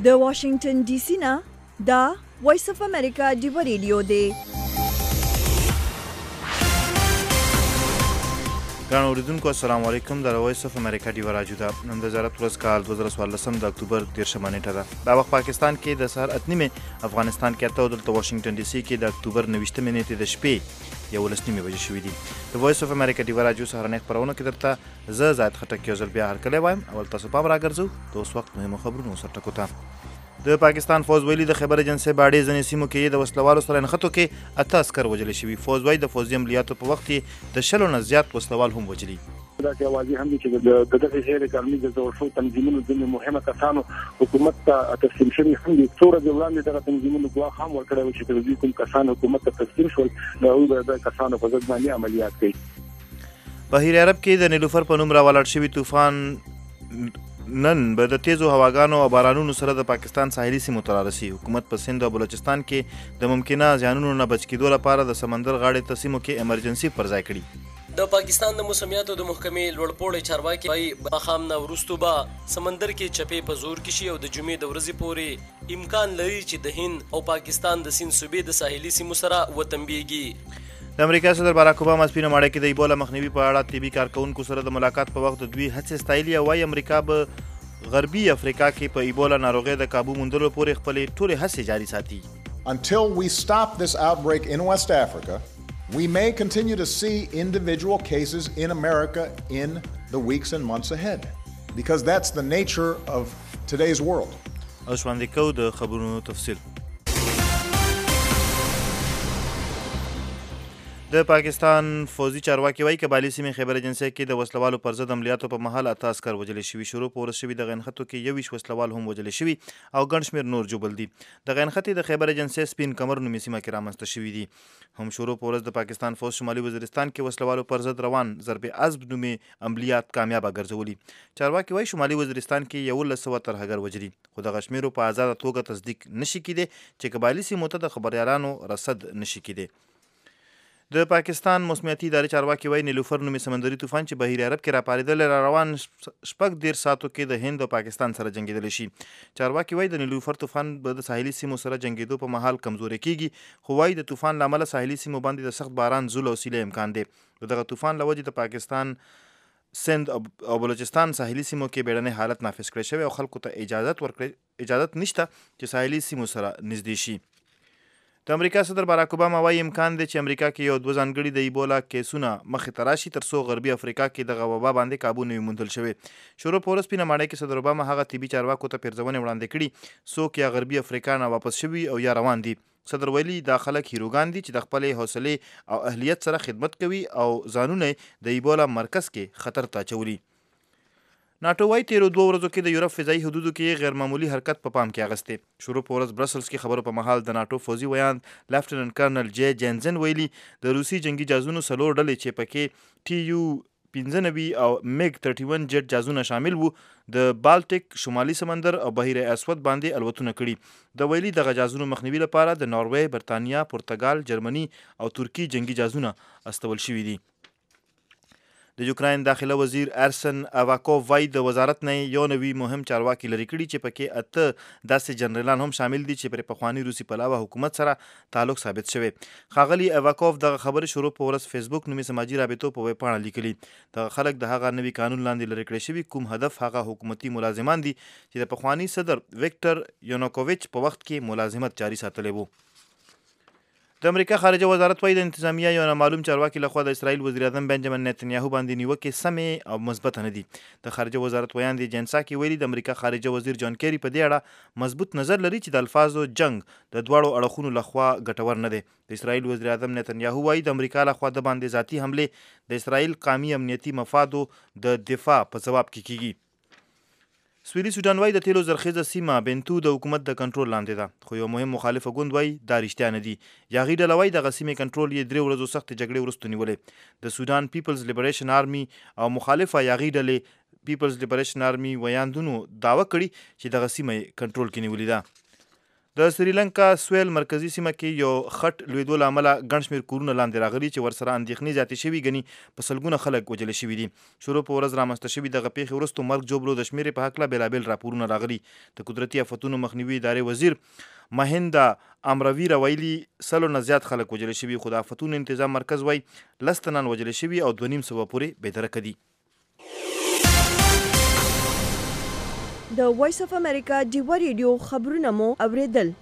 د واشنگټن ډي سي نه دا وایس اف امریکا ډیو ریډیو دی. ګرانو اوریدونکو السلام علیکم. د وایس اف امریکا ډیو راډیو ده. نن د وزارت ورځ کال 2014 د اکتوبر 13 نیټه ده. دا وخت پاکستان کې د سهار 8:30، افغانستان کې 8 او دلته واشنگټن ډي سي کې د اکتوبر 29 نیټې د شپې 11:30 بجې شوې دي. د وایس اف امریکا ډیو راډیو سهارنۍ خپرونه کې درته زه زاید خټک یو ځل بیا هرکلی وایم. اول تاسو پام راګرځو د اوس وخت مهمو خبرونو سره ټکو ته. د پاکستان فوج ویلي د خیبر ایجنسۍ باډې ځینې سیمو کې د وسلوالو سره نښتو کې 8 عسکر وژل شوي. فوج وايي د فوځي عملیاتو په وخت کې د 10 نه زیات وسلوال هم وژلي. دا چې واضح هم دي چې د دغه هېر کارمي د جوړ شو تنظیمونو د مهمه کسانو حکومت ته تسلیم شوي هم دي. څو ورځې وړاندې دغه تنظیمونو ګواښ هم ورکړی و چې د کوم کسان حکومت ته تسلیم شول نو هغوی د کسانو په ضد باندې عملیات کوي. بهیر عرب کې د نیلوفر په نوم راولاړ شوي طوفان نن به د تیزو هواګانو او بارانونو سره د پاکستان ساحلي سیمو ته رارسي. حکومت په سند او بلوچستان کې د ممکنه زیانونو نه بچ کېدو لپاره د سمندر غاړې ته سیمو کې امرجنسي پر ځای کړي. د پاکستان د موسمیاتو د محکمې لوړپوړی چارواکي وايي ماښام نه وروستو به سمندر کې چپې په زور کې شي او د جمعې د ورځې پورې امکان لري چې د هند او پاکستان د سیند صوبې د ساحلي سیمو سره وتنبیږي. د امریکا صدر باراک اوباما سپینه ماړه کې د ایبولا مخنیوي په اړه طبي کارکونکو سره د ملاقات په وخت د دوی هڅې ستایلي او وايي امریکا به غربي افریقا کې په ایبولا ناروغۍ د کابو موندلو پورې خپلې ټولې هڅې جاري ساتي. Until we stop this outbreak in West Africa, we may continue to see individual cases in America in the weeks and months ahead, because that's the nature of today's world. اوس وړاندې کوو د خبرونو تفصیل. د پاکستان فوزي چارواکي وايي قبایلي سیمې خیبر ایجنسۍ کې د وسلوالو پر ضد عملیاتو په مهال 8 عسکر وژل شوي. شروع په ورځ شوي دغه نښتو کې 21 وسلوال هم وژل شوي او ګڼ شمېر نور جوبل دي. دغه نښتې د خیبر ایجنسۍ سپین کمر نومي سیمه کې رامنځته شوي دي. هم شروع په ورځ د پاکستان فوج شمالي وزیرستان کې وسلوالو پر ضد روان ضرب عزب نومي عملیات کامیابه ګرځولي. چارواکي وايي شمالي وزیرستان کې 1100 ترهګر وژلي، خو دغه شمېرو په ازاده توګه تصدیق نشي کېدی چې قبایلي سیمو ته د خبریالانو رصد نشي کېدی. د پاکستان موسمیاتي ادارې چارواکي وايي نیلوفر نومي سمندري طوفان چې بهیر عرب کې راپارېدلی را روان 14 ساعتو کې د هند او پاکستان سره جنګېدلی شي. چارواکي وايي د نیلوفر طوفان به د ساحلي سیمو سره جنګېدو په مهال کمزوری کیږي، خو وايي د طوفان له امله ساحلي سیمو باندې د سخت باران زول او سیلې امکان دی. دغه طوفان له وجې د پاکستان سند او بلوچستان ساحلي سیمو کې بیړنی حالت نافذ کړی شوی او خلکو ته اجازت نشته چې ساحلي سیمو سره نږدې شي. د امریکا صدر باراک اوباما وايي امکان دی چې امریکا کې یو 2 ځانګړي د ایبولا کیسونه مخې ته راشي تر څو غربي افریقا کې دغه وبا باندې کابو نه وي موندل شوی. شروع په ورځ سپینه ماڼۍ کې صدر اوباما هغه طبي چارواکو ته پیرزونې وړاندې کړي څوک یا غربي افریقا نه واپس شوي او یا روان دي. صدر ویلي دا خلک هیروګان دي چې د خپلې حوصلې او اهلیت سره خدمت کوي او ځانونه د ایبولا مرکز کې خطر ته اچولي. ناټو وايي تیرو 2 ورځو کې د یورپ فضایي حدودو کې غیر معمولي حرکت په پام کې اغستې. شروع په ورځ برسلز کې خبرو په مهال د ناټو فوزي ویان لیفټننټ کرنل جی جینزن ویلي د روسي جنگي جازونو 4 ډلې چې پکې TU-95 او MiG-31 جیټ جازونه شامل وو د بالټیک، شمالي سمندر او بحیر اسود باندې الوتونه کړي. د ویلي دغه جازونو مخنیوي لپاره د ناروې، برتانیا، پرتګال، جرمني او ترکیې جنگي جازونه استول شوي دي. د یوکراین داخله وزیر ارسن اواکوف وايي د وزارت نه یو نوي مهم چارواکي لري کړي چې پکې 8 داسې جنرالان هم شامل دي چې پر پخواني روسي پلاوه حکومت سره تعلق ثابت شوی. ښاغلي اواکوف دغه خبرې شروع په ورځ فیسبوک نومي سماجي رابطو په ویب پاڼه لیکلي. دغه خلک د هغه نوي قانون لاندې لري کړی شوي کوم هدف هغه حکومتي ملازمان دي چې د پخواني صدر ویکټر یانوکوویچ په وخت کې ملازمت جاري ساتلی وو. د امریکا خارجه وزارت وايي د انتظامیه یو نامعلوم چارواکي لخوا د اسرائیل وزیر اعظم بنجامین نتنیاهو باندې نیوکې سمې او مثبته نه دي. د خارجه وزارت ویان دی جنساکي ویلي د امریکا خارجه وزیر جان کیری په دې اړه مثبت نظر لري چې د الفاظو جنگ د دواړو اړخونو لخوا ګټور نه دی. د اسرائیل وزیر اعظم نتنیاهو وايي د امریکا لخوا د باندې ذاتي حمله د اسرائیل قومي امنیتي مفادو د دفاع په ځواب کې کیږي. سویلي سودان وايي د تیلو زرخیزه سیمه بنتو د حکومت د کنټرول لاندې ده، خو یو مهم مخالفه ګوند وايي دا رښتیا نه دي. یاغي ډله وايي دغه سیمې کنټرول یې 3 ورځو سختې جګړې وروسته نیولې. د سودان پیپلز لیبریشن آرمي او مخالفه یاغي ډلې پیپلز لیبریشن آرمي ویاندونو دعوه کړې چې دغه سیمه کنټرول کې نیولې ده. د سریلانکا سویل مرکزی سیمه کې یو خټ لویدو له امله ګڼ شمېر کورونه لاندې راغلي چې ورسره اندېښنې زیاتې شوي ګني په سلګونه خلک وژل شوي دي. شروع په ورځ رامنځته شوي دغه پیښې وروسته مرګ جوړلو د شمېرې په هکله بېلابېل راپورونه راغلي. د قدرتي آفتونو مخنیوي ادارې وزیر مهیندا امراویرا ویلي 100 نه زیات خلک وژل شوي، خو د آفتونو انتظام مرکز وایي 10 تنان وژل شوي او 2.5 سوه پورې بېدرکه دي. د وایس اف امریکا ډیوا ریډیو خبرونه مو اوریدل.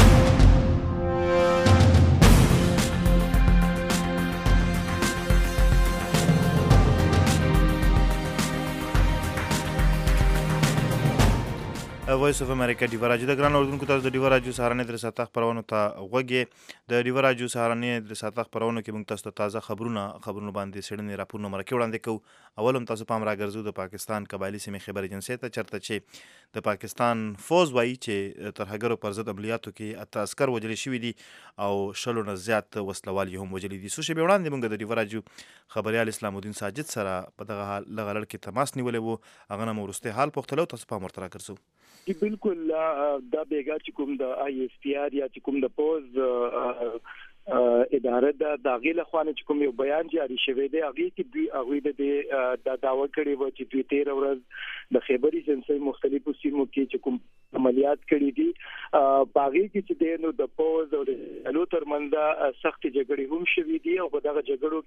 وایس اف امریکا ډیوا راډیو د ګران اردوونکو تاسو د ډیوا راډیو سهارنۍ در ساعته خپرونو ته غوږ. د ډیوا راډیو سهارنۍ در ساعته خپرونو کې موږ تاسو ته تازه خبرونه باندې څېړنې راپورونه مرکې وړاندې کوو. اول هم تاسو پام راګرځو د پاکستان قبایلي سیمې خبر ایجنسۍ ته، چېرته چې د پاکستان فوز وایي چې ترهګرو پر ضد عملیاتو کې 8 عسکر وژلي شوي دي او 100 نه زیات وسلوال یې هم وژلي دي. څو شېبې وړاندې موږ د ډیوا راډیو خبریال اسلام الدین ساجد سره په دغه لړ کې تماس نیولی و. هغه نه مو وروستی حال پوښتلی، تاسو پام ورته راګرځو. بالکل دا بیګا چې کوم د آی اس پی آر یا چې کوم د پوز اداره د هغې لخوا نه چې کوم یو بیان جاري شوی دی، هغې کې هغوی د دعوه کړې وه چې دوی 13 ورځ د خیبر ایجنسۍ مختلفو سیمو کې چې کوم عملیات کړي دي، په هغې کې چې دی نو د پوز او د ډلو ترمنځ سختې جګړې هم شوي دي او په دغه جګړو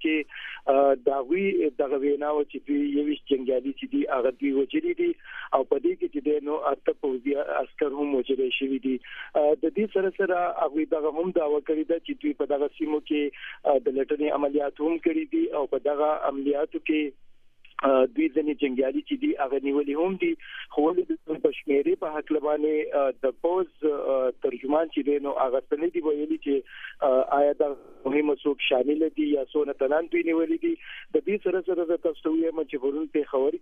کې د هغوی دغه وینا وه چې دوی 21 جنګیالي چې دي هغه دوی وژلي دي او په دې کې چې دی نو 8 پوځي عسکر هم وژلی شوي دي. د دې سره سره هغوی دغه هم دعوه کړې ده چې دوی په دغه سیمو کې د لټنې عملیات هم کړي دي او په دغه عملیاتو کې دوی ځینې جنګیالي چې دي هغه نیولي هم دي، خو ولې په شمېرې په هکله باندې د پوز ترجمان چې دی نو هغه څه نه دي ویلي چې آیا دا مهمه څوک شامل دي یا څونه تنان دوی نیولي دي. د دې سره سره زه تاسو ته وایم چې پرون پېښور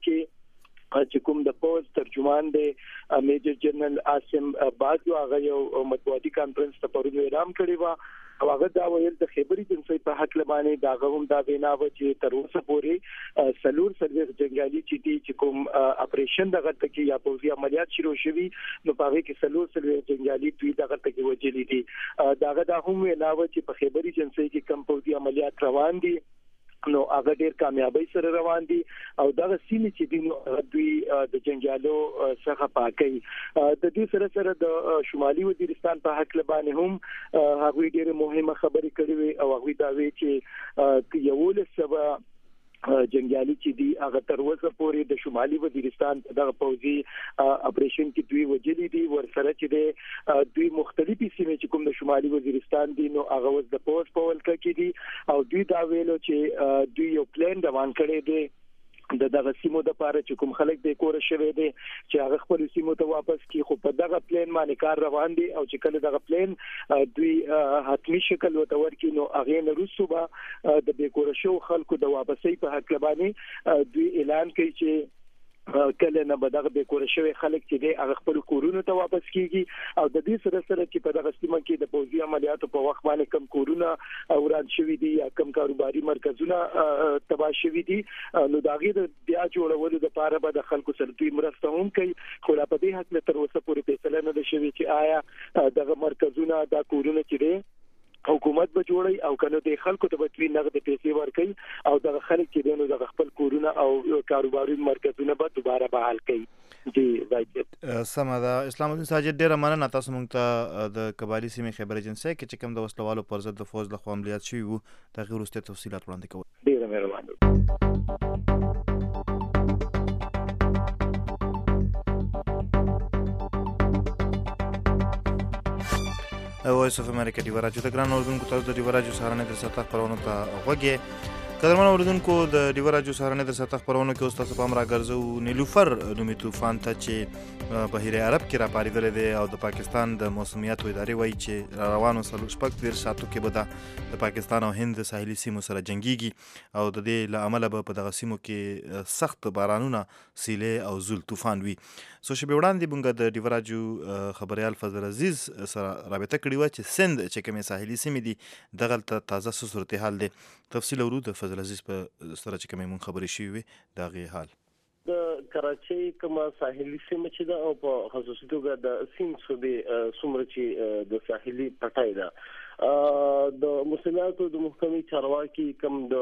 کې چې کوم د پوز ترجمان دی میجر جنرال عاصم باجو هغه یو مطبوعاتي کانفرنس ته پرون اعلان کړی و او هغه دا ویل د خیبر ایجنسۍ په حق لبانې دا هم دا وینا و چې تر اوسه پورې سلور سرویس جنګیالي چې دي چې کوم اپریشن دغه تکي یا پوځي عملیات شروع شوي نو په هغه کې سلور سرویس جنګیالي دوی دغه تکي وجلي دي. دا هم وینا و چې په خیبر ایجنسۍ کې کم پوځي عملیات روان دي نو هغه ډیر کامیابی سره روان دي او دغه سیمې چې دي نو دوی د جنګیالو څخه پاکي. د دې سره سره د شمالي وزیرستان په حق لبانې هم هغوی ډیره مهمه خبرې کړې وي او هغوی دا وی چې یو لسبه جنګیالي چې دي هغه تر اوسه پورې د شمالي وزیرستان دغه پوځي اپریشن کې دوی وجلي دي. ورسره چې دی دوی مختلفي سیمې چې کوم د شمالي وزیرستان دي نو هغه اوس د پوز په ولکه کې دي او دوی دا ویلو چې دوی یو پلان روان کړی دی د دغه سیمو د پاره چې کوم خلک د کور شوي دي چې هغه خپل سیمو ته واپس کی، خو په دغه پلان باندې کار روان دي او چې کله دغه پلان دوی حتمی شکل وته ورکې نو هغه نه روسو به د بیکور شو خلکو د واپسۍ په حق باندې دوی اعلان کوي چې کله نه به دغه بیکور شوی خلک چې دی هغه خپل کورونو ته واپس کیږي او د دې سره سره چې په دغه سیمه کې د پوځي عملیاتو په وخت باندې کم کورونه وران شوي دي یا کم کاروباري مرکزونه تباه شوي دي نو د هغې د بیا جوړولو دپاره به د خلکو سره دوی مرسته هم کوي، خو لا په دې هکله تر اوسه پورې فیصله نه ده شوې چې آیا دغه مرکزونه دا کورونه چې دی حکومت به جوړي او کنه د خلکو ته به دوی نغد پیسې ورکړي او دغه خلک چې دی نو دغه خپل کورونه او کاروباري مرکزونه به دوباره بحال کړي. جی واجب سمه ده. اسلام الدین ساجد ډیره مننه، تاسو موږ ته د قبایلي سیمې خیبر ایجنسۍ کې چې کوم د وسلوالو پر ضد د فوج لخوا عملیات شوي وو د هغې وروستي تفصیلات وړاندې کوئ. ډیره مهرباني. وایس اف امریکا ډیوا راډیو د ګران اردوونکو تاسو د ډیوا راډیو سهارنۍ در ساعته خپرونو ته غوږ. قدرمن اردوونکو د ډیوا راډیو سهارنۍ در ساعته خپرونو کې اوس تاسو پام راګرځو نیلوفر نومي طوفان ته چې بحیره عرب کې راپارېدلی دی او د پاکستان د موسمیاتو ادارې وایي چې روانو 46 ساعتو کې به د پاکستان او هند د ساحلي سیمو سره جنګیږي او د دې له امله به په دغه سیمو کې سخت بارانونه، سیلې او زول طوفان وي. څو شېبې وړاندې موږ د ډیوا راډیو خبریال فضل عزیز سره رابطه کړې وه چې سند چې کومې ساحلي سیمې دي دغلته تازه څه صورتحال دی. تفصیل اورو د فضل عزیز په سره چې کومې مونږ خبرې شوي وې د هغې حال. د کراچۍ کومه ساحلي سیمه چې ده او په خصوصي توګه د سیند صوبې څومره چې د ساحلي پټای ده د مسلمانانو د محکمې چارواکي کوم د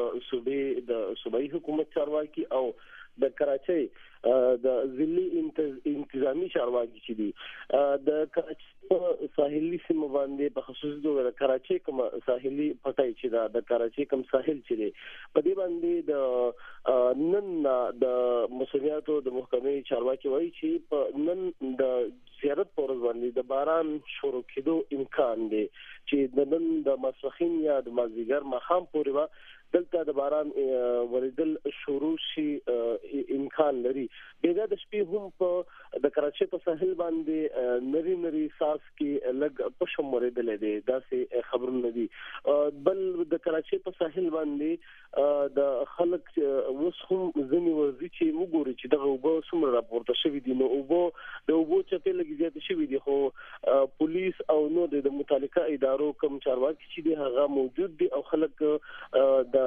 صوبایي حکومت چارواکي او د کراچۍ د ضلعي انتظامی چارواکي چې دي د کراچۍ په ساحلي سیمه باندې په خصوصي توګه د کراچۍ کوم ساحلي پټای چې دا د کراچۍ کوم ساحل چې دی په دې باندې د نن د مسلمانانو د محکمې چارواکي وایي چې په نن د زیارت پر باندې د باران شروع کېدو امکان دی چې د نن د ماسپښین یا د مازدیګر ماښام پورې دلته د باران وریدل شروع شي امکان لري. بیګا د شپې هم په د کراچۍ په ساحل باندې نری ساس کې لګ پشم وریدل دي داسې خبرونه دي. بل د کراچۍ په ساحل باندې د خلک اوس هم ځنی ورزي چې وګوري چې دغه وبو څومره راپورته شوی دي نو وبو د وبو چپې لګي زیات شوی دي خو پولیس او نو د متعلقه ادارو کوم چارواکي چې دي هغه موجود دي او خلک د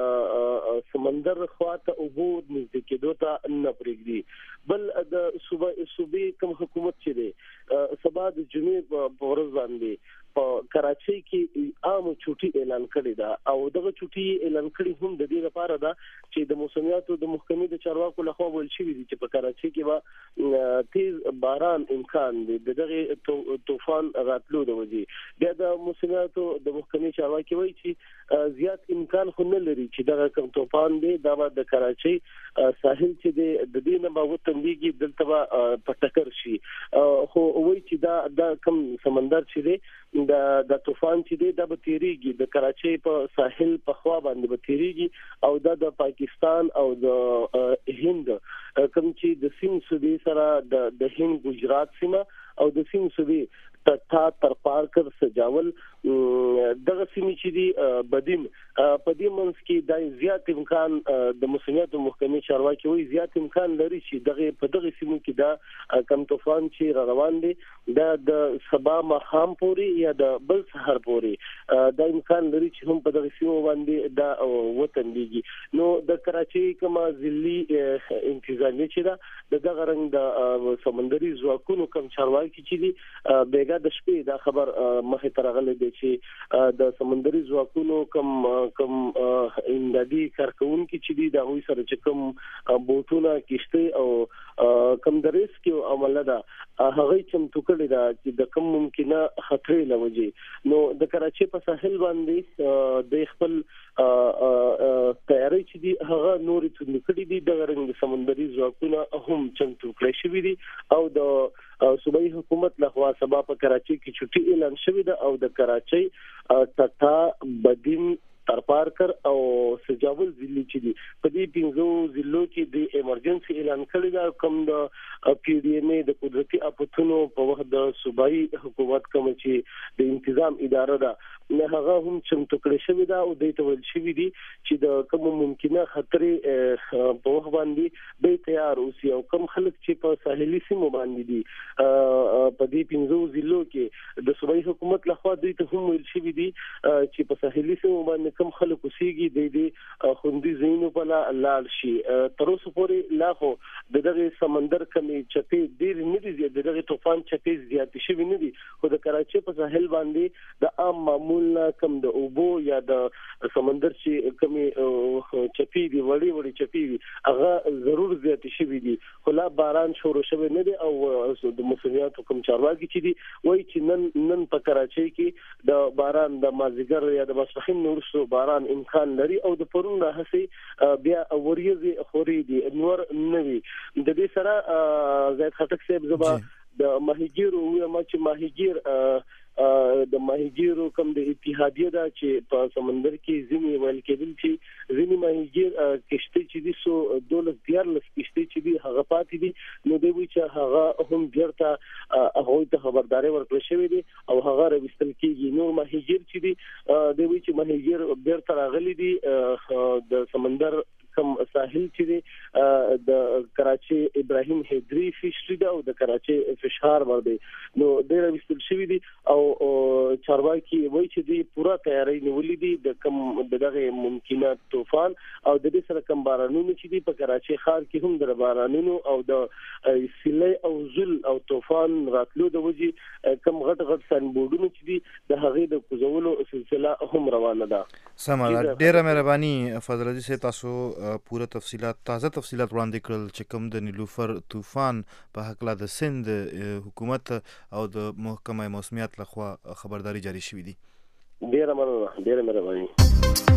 سمندر خواته وبو نږدې کېدو ته نه پرېږدي. بل د صوبې کوم حکومت چې دی سبا د جمعې په ورځ باندې په کراچۍ کې عام چوټي اعلان کړی دا او دغه چوټي اعلان کړی هم د دې لپاره دا چې د موسمیاتو د محکمې د چارواکو لخوا ویل شوی دی چې په کراچۍ کې به تیز باران امکان دی دغه طوفان راتلو د وجې بیا د موسمیاتو د محکمې چارواکي وایي چې زیات امکان خو نه لري چې دغه کوم طوفان دی دا د کراچۍ ساحل چې دی د دې نه به وتمېږي دلته به پټکر شي خو وایي چې دا کوم سمندر چې دی د طوفان چې دی دا به تیریږي د کراچۍ په ساحل په خوا باندې به تیریږي او دا د پاکستان او د هند کوم چې د سیند صوبې سره د هند ګجرات سیمه او د سیند صوبې تر پارکر سجاول دغه سیمې چې دی بدین په دې منځ کې د زیات امکان د مسلمانانو محکمې چارواکي وایي زیات امکان لري چې دغه په دغه سیمو کې دا کم طوفان چې روان دي د سبا ماښام پورې یا د بل سحر پورې دا امکان لري چې هم په دغه سیمو باندې دا وتنديږي. نو د کراچۍ کومه ضلعي انتظامی چې دا دغه رنګ د سمندري ځواکونو کوم چارواکي چې دي بیګا د شپې دا خبر مخې ته راغلی دی چې د سمندري ځواکونو کوم امدادي کارکونکي چې دي د هغوی سره چې کوم بوټونه کشته او کوم د ریسکیو عمله ده هغه چمتو کړی دا چې د کوم ممکنه خطرې لوجي. نو د کراچۍ په ساحل باندې د خپل تیاری چې دي هغه نورې څنګه کړی دي د رنګ سمندري ځواکونه هم چمتو کړی شوی دي او د صوبایي حکومت لخوا سبا په کراچۍ کې چټي اعلان شوی ده او د کراچۍ ټټا بدین تر پارکر او سجاول ضلع چې دي په دې پنځو ضلعو کې د ایمرجنسي اعلان کړی دا کوم د پی ډی ایم ای د قدرتي اپتونو په وخت د صوبایي حکومت کوم چې د انتظام اداره ده نه هغه هم چمتو کړی شوی دا او د توول شوی دي چې د کوم ممکنه خطرې په وخت باندې به تیار اوسي او کوم خلک چې په ساحلي سیمو باندې دي په دې پنځو ضلعو کې د صوبایي حکومت لخوا دوی ته هم ویل شوی دي چې په ساحلي سیمو باندې کوم خلک اوسېږي د دې خوندي ځایونو په لاړ شي. تر اوسه پورې لا خو دغه سمندر کمې چپې ډېر نه دي زیات دغه طوفان چپې زیات شوي نه دي خو د کراچۍ په ساحل باندې د عام معمول کم د اوبو یا د سمندر چې کمې چپې دي وړي چپې هغه ضرور زیات شوي دي خو لا باران شروع شوی نه دي او د مسلمانانو کوم چارواکي چې دي وایي چې نن په کراچۍ کې د باران د مازیګر یا د ماسپښین وروسته باران امکان لري او د پرون راهسي بیا وریځي خوري دي نور نوي د دې سره زید خټک صاحب زبا د ماهیګیرو ما چې ماهیګیر د ماهیګیرو کوم د اتحادیه دا چې په سمندر کې ځینې ویل کېدل چې ځینې ماهیګیر کشته چې دي سو 12 کشته چې دي هغه پاتې دي نو دوی وی چې هغه هم بیرته هغه ته خبرداري ورکړل شوې دي او هغه راوستل کېږي. نو ماهیګیر چې دي دوی وی چې ماهیګیر بیرته راغلي دي د سمندر کم ساحل چې د کراچي ابراهیم هیدری فشری دا او د کراچي فشار باندې نو ډېر وستل شوی دي او چارواکي وایي چې دی پورا تیاری نیولې دي د کم دغه ممکنه طوفان او د دې سره کم بارانونو چې دی په کراچي ښار کې هم د بارانونو او د سیلۍ او زل او طوفان راتلو د وجې کم غټ ساينبورډونو چې دی د هغې د کوزولو سلسله هم روانه ده. سمه ده، ډیره مهرباني فضل عزیز صاحب، تاسو پوره تازه تفصیلات وړاندې کړل چې کوم د نیلوفر طوفان په هکله د سند حکومت او د محکمه موسمیات لخوا خبرداري جاری شوې دي. ډیره مننه، ډیره مهرباني.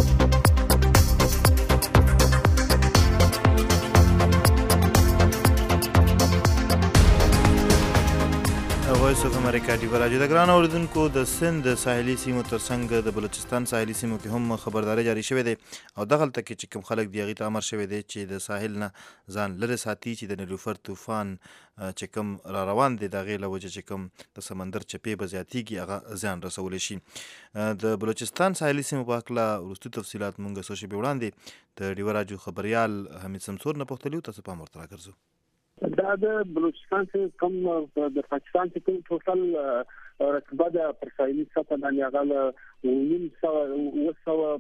وایس اف امریکا ډیو راډیو د ګران اوریدونکو د سند ساحلي سیمو ترڅنګ د بلوچستان ساحلي سیمو کې هم خبرداري جاری شوې ده او دغلته کې چې کوم خلک دی هغې ته امر شوی دی چې د ساحل نه ځان لرې ساتي چې د نیلوفر طوفان چې کوم را روان دی د هغې له وجې چې کوم د سمندر چپې به زیاتېږي هغه زیان رسولی شي. د بلوچستان ساحلي سیمو په هکله وروستي تفصیلات مونږ څو شېبې وړاندې د ډیوه راډیو خبریال حمید سمسور نه پوښتلي وو، تاسو پام ورته راګرځو. دا د بلوچستان چې کوم د پاکستان چې کوم ټوټل رقبه د پر ساحلي سطح باندې هغه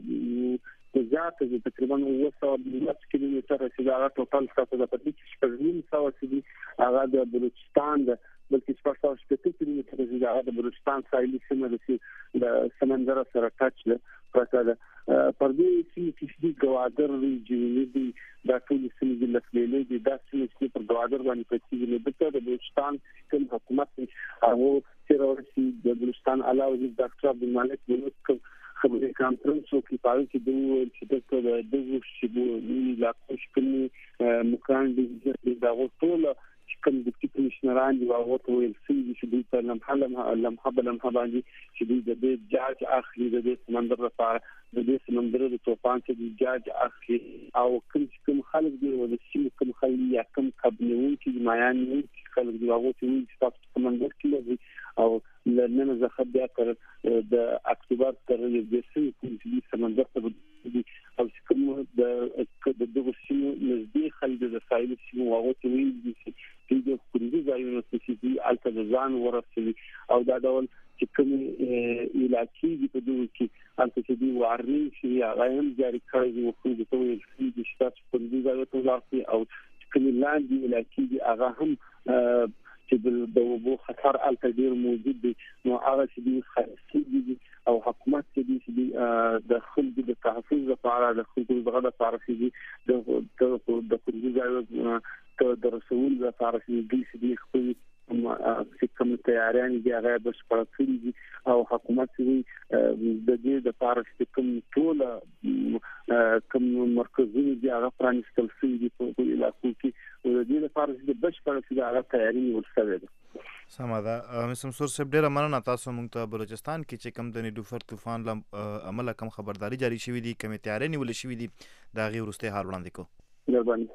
900 زیات دي، تقریبا 900 کیلومتر چې دا ټوټل سطح د پدې کې 900 چې دي هغه د بلوچستان د بلکې 480 کیلومتر چې دا د بلوچستان ساحلي سیمه د سمندر سره ټچ ده پرته ده. پر دې سیمه کې ګوادر جنوبي دا ټول سیمې د لسلې دي، دا سیمې چې پر ګوادر باندې پاتې دي. د بلوچستان کوم حکومت هغه چې راوړي د بلوچستان علاوه ډاکټر عبدالمالک ملک خبري کانفرنس کې پاره کې د دغه شیبو لا کوشکني مکان دي دا ټول کوم د کمیشنران دی او ته ویل چې دوی په لمحه باندې چې دوی د جاج اخلي د سمندر لپاره د سمندر د طوفان چې د جاج اخلي او کوم خلک دی او د کوم خلک یا کوم قبلون چې مایان خلک دی هغه چې تاسو سمندر کې او لنن زخه بیا تر د اکتوبر تر د سمندر ته او کوم د دغه سیمو نزدې خلک د ساحل سیمو هغه چې د خوري ځایونو چې الته د ځان ورسوي او دا ډول چې کوم علاقې دي په دغه کې الته چې دی وارني شي هغه هم جاری کړی دی خو د توې د شتات په دې ځای ته ځي او کوم لاندې علاقې دي هغه هم چې د وبو خطر الته ډیر موجود دي. نو هغه چې دی خاصي دي او حکومت چې دی د خلکو د تحفظ لپاره د خلکو دغه لپاره چې د خلکو د رسول لپاره چې دی خپل کوم تیاریان دي هغه بشپړ کړي دي او حکومت چې د دې لپاره چې کوم ټول کوم مرکزونه دي هغه پرانستل شوي دي په علاقو کې او د دې لپاره چې بشپړ چې هغه تیاری ورسره ده. سمه ده، مسمسور صاحب ډیره مننه. تاسو موږ ته بلوچستان کې چې کوم د نیلوفر طوفان عمله کوم خبرداري جاری شوې دي، کوم تیاری نیول شوې دي، دا غي ورسته حال وړاندې کو. مهرباني.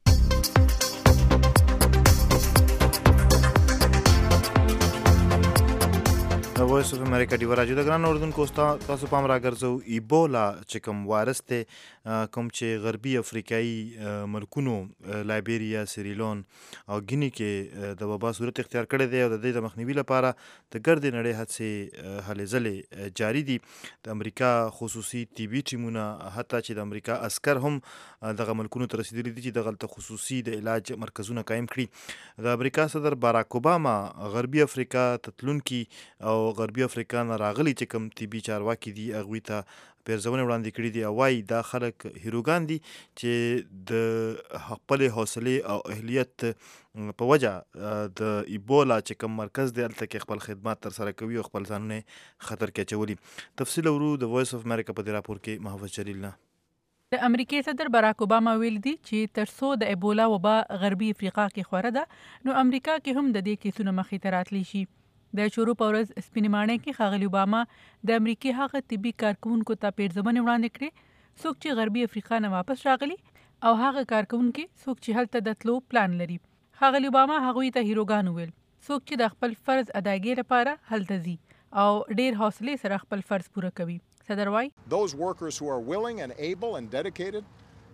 وایس اف امریکا ډیو راډیو د ګران اوردونکو تاسو پام راګرځو. ایبولا چې کوم وایرس ته کوم چې غربي افریقایي ملکونو لایبیریا، سیریلون او ګینی کې د وبا صورت اختیار کړی دی او د دې د مخنیوي لپاره د ګردې نړۍ هڅې هلې ځلې جاری دي. د امریکا خصوصي طبي ټیمونه حتی چې د امریکا عسکر هم دغه ملکونو ته رسیدلي دي چې دغلته خصوصي د علاج مرکزونه قایم کړي. د امریکا صدر باراک اوباما غربي افریقا تتلونکي او غربي افریقا نه راغلي چې کوم طبي چارواکي دي هغوی ته پیرزونې وړاندې کړي دي او وایي دا خلک هیروګان دي چې د خپل حوصلې او اهلیت په وجه د ایبولا چې کوم مرکز دی هلته کې خپل خدمات ترسره کوي او خپل ځانونه خطر کې اچولي. تفصیل ورو د وایس اف امریکا په دې راپور کې محفوظ جلیل نه. د امریکای صدر باراک اوباما ویل دي چې ترڅو د ایبولا وبا غربي افریقا کې خوره ده نو امریکا کې هم د دې کیسونو مخې ته راتلی شي. د شروع په ورځ سپینمانه کې ښاغلي اوباما د امریکای هغه طبي کارکونکو ته پیرزونې وړاندې کړې څوک چې غربي افریقا نه واپس راغلي او هغه کارکونکي څوک چې هلته د تلو پلان لري. ښاغلي اوباما هغوی ته هیروګان ویل څوک چې د خپل فرض ادایګۍ لپاره هلته ځي او ډیر حوصلې سره خپل فرض پوره کوي. صدر وايي those workers who are willing and able and dedicated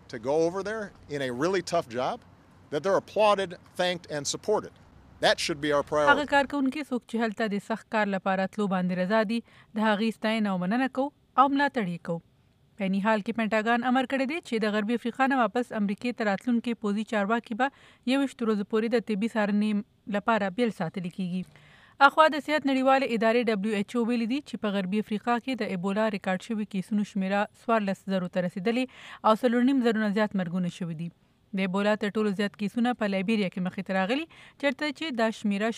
to go over there in a really tough job, that they're applauded, thanked, and supported. That should be our priority. هغه کارکونکي څوک چې هلته د سخت کار لپاره تلو باندې رضا دي د هغې ستاینه او مننه کوو او ملاتړ یې کوو. په نی حال کې پینټاګان امر کړی دی چې د غربي افریقا نه واپس امریکې ته راتلونکي پوځي چارواکي به 21 ورځې پورې د طبي څارنې لپاره بیل ساتل کیږي. اخوا د صحت نړیوالې ادارې WHO ویلي دي چې په غربي افریقا کې د ایبولا ریکارډ شوي کیسونو شمیره 14,000 ته رسیدلې او 4.5 نه زیات مرګونه شوي دي. د ایبولا تر ټولو زیات کیسونه په لایبیریا کې مخې ته راغلي چېرته چې دا شمیره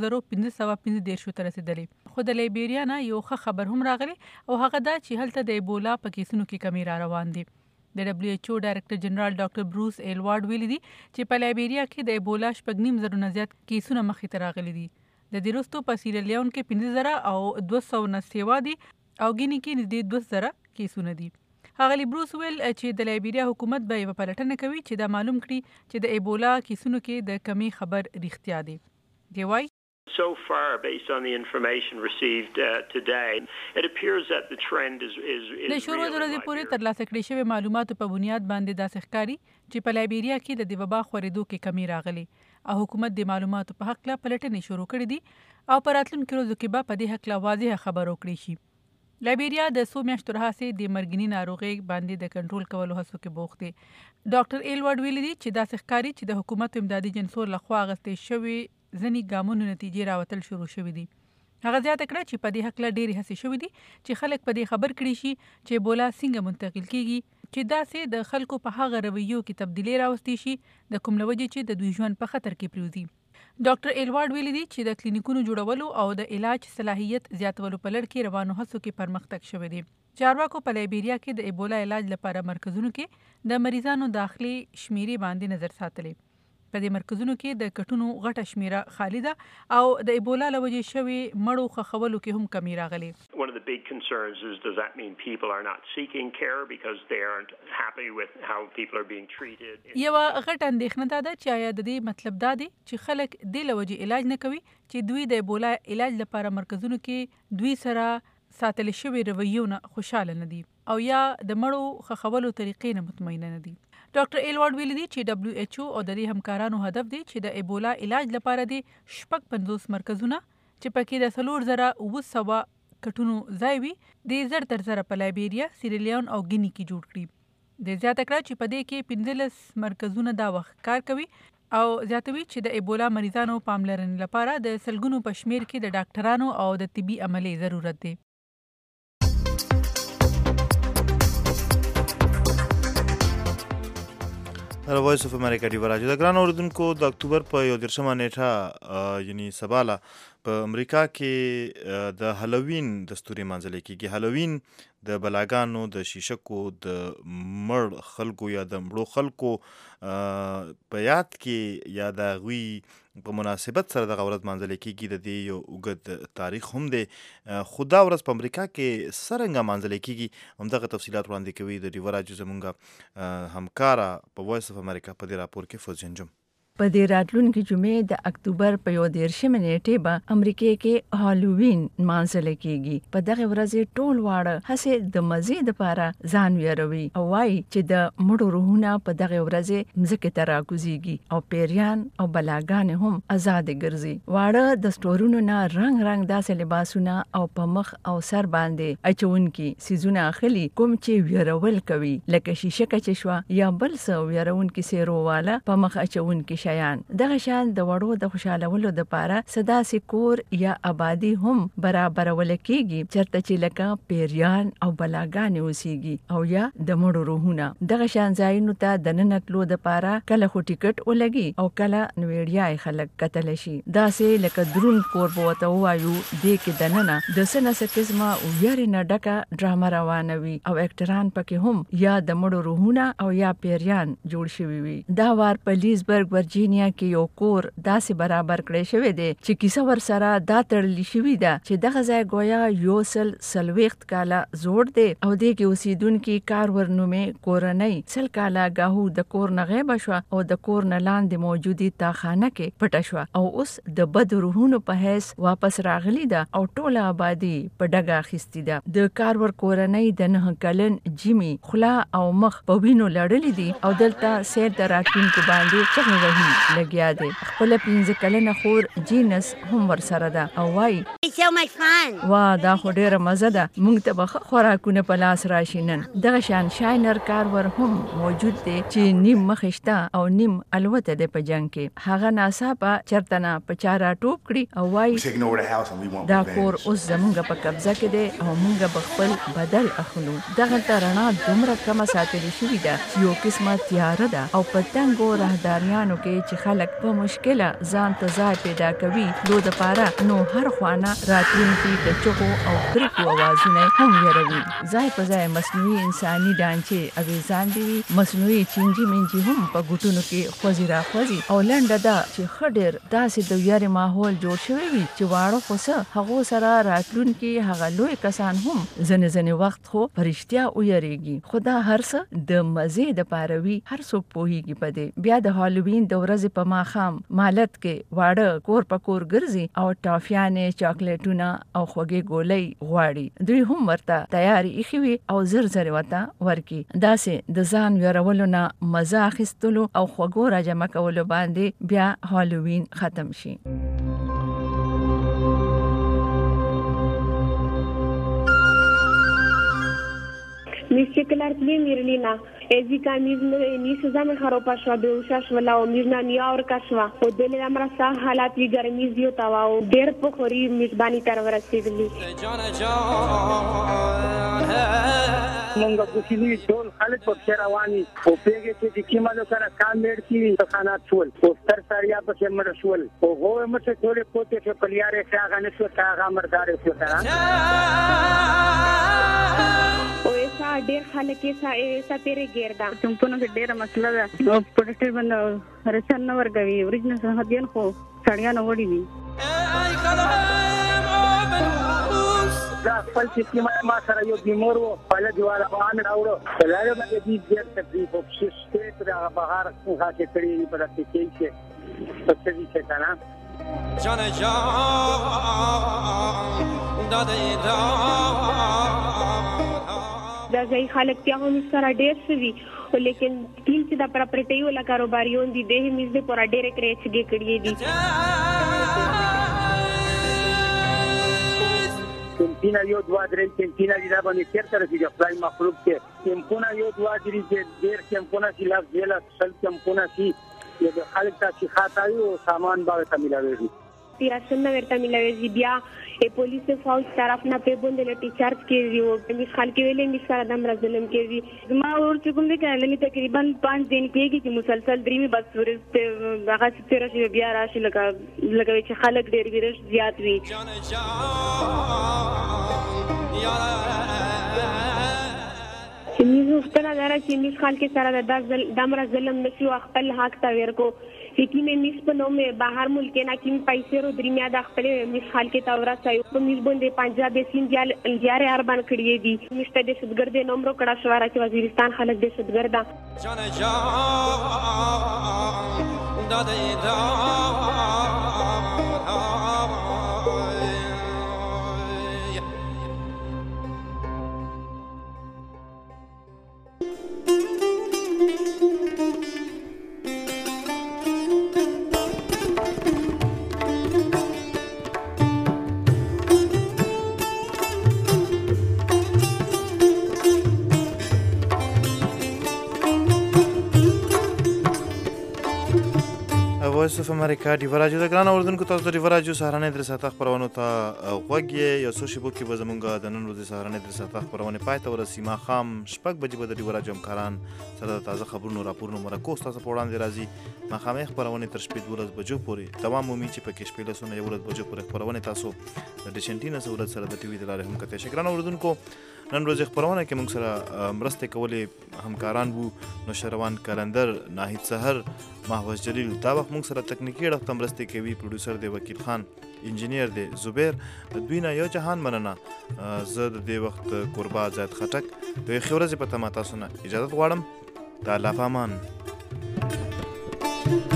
6,515 ته رسیدلې. خو د لایبیریا نه یو ښه خبر هم راغلی او هغه دا چې هلته د ایبولا په کیسونو کې کمی را روان دي. د WHO ډایرکټر جنرال ډاکټر بروس ایلوارډ ویلي دي چې په لایبیریا کې د ایبولا 6,500 نه زیات کیسونه مخې ته راغلي دي. د دې وروسته په سیریلیون کې 15,000 او 200 نه سیوا دي او ګینی کې نږدې 2,000 کیسونه دي. ښاغلي بروس ویل چې د لایبیریا حکومت به یوه پلټنه کوي چې دا معلوم کړي چې د ایبولا کیسونو کې د کمی خبر رښتیا دی. دی وایي So far, based on the information received today, it appears that the trend is د شروع ورځې پورې ترلاسه کړې شوی معلوماتو په بنیاد باندې داسې ښکاري چې په لایبیریا کې د وبا خورېدو کې کمی راغلی او حکومت د معلوماتو په حق لا پلټنې شروع کړې دي او په راتلونکو ورځو کې به په دې حق لا واضح خبر ورکړي شي. لایبیریا د څو میاشتو راهیسې د مرګني ناروغۍ باندې د کنټرول کولو هڅو کې بوخت دی. ډاکټر ایلوارډ ویلي دي چې داسې ښکاري چې د حکومت امدادي جنسور لخوا اخیستې شوي ځینې ګامونو نتیجې راوتل شروع شوي دي. هغه زیاته کړه چې په دې هکله ډېرې هڅې شوي دي چې خلک په دې خبر کړي شي چې ایبولا څنګه منتقل کیږي چې داسې د خلکو په هغه رویو کې تبدیلی راوستي شي د کوم له وجې چې د دوی ژوند په خطر کې پریوزي. ډاکټر ایلوارډ ویلي دي چې د کلینیکونو جوړولو او د علاج صلاحیت زیاتولو په لړ کې روانو هڅو کې پرمختګ شوی دی. چارواکو په لایبیریا کې د ایبولا علاج لپاره مرکزونو کې د مریضانو داخلي شمیرې باندې نظر ساتلی. په دې مرکزونو کې د کټونو غټه شمیره خالی ده او د ایبولا له وجې شوي مړو ښخولو کې هم کمی راغلی. One of the big concerns is, does that mean people are not seeking care because they aren't happy with how people are being treated? یوه غټه اندېښنه دا ده چې آیا د دې مطلب دا دی چې خلک دې له وجې علاج نه کوي چې دوی د ایبولا علاج لپاره مرکزونو کې دوی سره ساتل شوي رویو نه خوشحاله نه دي او یا د مړو ښخولو طریقې نه مطمئنه نه دي. ډاکټر ایلوارډ ویلي دي چې WHO او د دې همکارانو هدف دی چې د ایبولا علاج لپاره دي 50 مرکزونه چې پکې د 4,900 کټونو ځای وي د زر تر زره په لایبیریا، سیریلیون او ګینی کې جوړ کړي. د زیاته کړه چې په دې کې 15 مرکزونه دا وخت کار کوي او زیاتوي چې د ایبولا مریضانو پاملرنې لپاره د سلګونو په شمیر کې د ډاکټرانو او د طبي عملې ضرورت دی. وایس اف امریکا دی راځي د ګران اوردونکو د اکتوبر په 11 نیټه یعنی سباله په امریکا کې د هالووین دستوري منځل کېږي. هالووین د بلاګانو د شیشکو د مړ خلکو یا د مړو خلکو په یاد کې یا د غوي په مناسبت سره د ورځ منځل کېږي. د دې یو اوږد تاریخ هم دی. خدا ورځ په امریکا کې څرنګه منځل کېږي همدغه تفصیلات وړاندې کوي د ډیوه راجو زمونږ همکاره په وایس اف امریکا په دې راپور کې فوزین جم. په دې راتلونکي جمعې د اکتوبر په 11 نیټې به امریکا کې هالووین مانځل کېږي. په دغه ورځ ټول واړه هڅه د مزید لپاره ځان ویروي او وايي چې د مړو روحونه په دغه ورځ مځکه ته راکوزيږي او پیریان او بلاګان هم آزاد ګرځي. واړه د سټورونو نه رنگ داسې لباسونه او په مخ او سر باندې اچونکي سيزونه اخلي کوم چې ویرول کوي لکه شیشه کچشوا یا بل څه ویرونکي سیرو والا په مخ اچونکي شیان. دغه شان د وړو د خوشالولو د پاره صدا سکور یا آبادی هم برابرول کېږي چرته چې لکه پیریان او بلاګان اوسېږي او یا د مړو روحونه. دغه شان ځایونو ته د ننتلو د پاره کله خو ټیکټ ولګي او کله نویړیای خلک کتل شي. دا سه لکه درون کور بوته وایو دې کې د ننه د سنه سکزما او یاري نه ډکه ډراما روانوي او اکټران پکې هم یا د مړو روحونه او یا پیریان جوړ شوي وي. دا وار په لیزبرګ ورجینیا کې یو کور داسې برابر کړی شوی دی چې کیسه ورسره دا تړلې شوې ده چې دغه ځای گویا یو سلويخت کاله زوړ دی او دې کې اوسیدونکو کار ورنومې کورنۍ سل کاله غاهو د کور نه غیب شو او د کور نه لاندې موجودي تاخانه کې پټه شو او اوس د بد روحونو په هیڅ واپس راغلی ده او ټوله آبادی په ډګه اخیستی ده. د کارور کورنۍ د 9 کلن جیمی خلا او مخ په وینو لړلې دي او دلته سیر د راتلونکو باندې چغې وهي لګیا دي. خپل 15 کلنه خور جینس هم ورسره ده او وایي وا دا خو ډیره مزه ده، موږ ته به خوراکونه په لاس راشي. نن دغه شان شاینر کارور هم موجود دی چې نیم مخشته او نیم الوته ده په جنگ کې. هغه ناڅاپه چرته نه په چارا ټوپ کړي او وایي دا کور اوس زمونږ په قبضه کې دی او موږ به خپل بدل اخلو. دغه رڼا دومره کمه ساتلې شوې ده چې یو قسمه تیاره ده او په تنګو راهداریانو کې چې خلک په مشکله ځان ته ځای پیدا کوي نو د پاره نو هر خوانه راتلونکي د چغو او کرکو اوازونه هم یروي. ځای په ځای مصنوعي انساني ډانچې اویزان دي، مصنوعي چینجی منجی هم په ګوتونو کې خوځي را خوځي او لنډه ده چې خډر داسې د یاري ماحول جوړ شوی وي چې واړو خوسه هغه سره راتلونکي هغه لوی کسان هم ځنې وخت خو پرشتیا ویریږي. خدا هرڅه د مزه د پاروي هر څوک پوهیږي په دې. بیا د هالووین د ورځې په ماخام مالت کې واړه کور په کور ګرځي او ټافیانې چاکلیټونه او خوږې ګولۍ غواړي. دوی هم ورته تیاری اخوي او زر وته ورکی. داسې د ځان ویرولو نه مزه اخیستلو او خوږو را جمع کولو باندې بیا هالووین ختم شي. Miss Cheklartli Mirlina, Ezika Miss Zame Haropashwa, Beushashwala, Mirna Niaur Kashwa, Odele Amrasa, Halati Garmizio Tawao, Der Pokori, Miss Bani Tarvarasivili. مونږ کوشلي ټول خلک په شرواني او پیګه چې کیمالو سره کار مېړ کی تخانات شول او ستر سړیا په مر شول او هو مته ټول کوته چې پلیاره څنګه نشو تا مردار شو تا او ایسا ډېر خلک ایسا تیرې ګردا څنګه کې ډېر مسله ده او پروټیکټ باندې رسن نور کوي اوریجنل هدیان خو سړیا نه وړي وي دا خپل چې ما سره یو بیمار وو په لږه وانه راوړو کله باندې دې ډېر تکلیف او شته دا بهار څنګه چې کړی په دې کې چې څه دې څه کنه جان دا ځای خلک ته هم سره ډېر شوي لیکن ټیم چې دا پراپرټي ولا کاروباریون دي د همیز د پورا ډېر کرېچ کړي دي کمپینا یو دوا درې کمپینا دي دا باندې چیرته راځي خپل مخلوق کې کمپونا یو دوا درې ډېر کمپونا چې لاس دیلا سل کمپونا چې د خلک ته خاطر او سامان باندې تملاوي تیراسن ورته ملوي بیا پولیس فوج طرف نه په بوند لټي چارج کیږي او مې خلک ویلې مې سره د مرزلم کیږي ما ور چې کوم دې کړلې تقریبا 5 دن کېږي چې مسلسل درې بس ورته هغه ستاره شي بیا راشي لګوي چې خلک ډېر ویرش زیات وي چې موږ ستنه دره چې موږ خلک سره د مرزلم نشو خپل حق ته ورکو कि मैं मिस पनो में बाहर मुल्क ना कि पैसे रो दरिया दाखले मिस हाल के तवरा सायो तो मिस बंदे पंजाब सिंध जारे अरबान खड़िए दी मिस्टर दहशतगर्द नंबरो कड़ा सवारा के वजीरिस्तान खलक दहशतगर्दा وایس اف امریکا ډیو راجو د ګران اوردونکو تاسو د ډیو راجو سهارنې در ساته خبرونه ته غوږی یو څو شپو کې به زمونږ د نن ورځې سهارنې در ساته خبرونه پای ته ورسي ما خام شپږ بجې به د ډیو راجو همکاران سره تازه خبرونو راپورونو مرکو تاسو په وړاندې راځي ما خامې خبرونه تر شپې 12 بجو پورې تمام مومي چې پکې شپې له سونه 1 بجو پورې خبرونه تاسو د ډیشنټینا سره د ټي وي د لارې هم کته شکرانه اوردونکو نن ورځې خپرونه کې موږ سره مرستې کولې همکاران وو نوشروان کلندر، ناهید سحر، محوش جلیل. دا وخت موږ سره تکنیکي اړخ ته مرستې کوي پروډوسر دی وکیل خان، انجینیر دی زبیر. دوی نه یو جهان مننه. زه د دې وخت قربا زید خټک د یوې ښې ورځې په تمه تاسو نه اجازت غواړم. د الله په امان.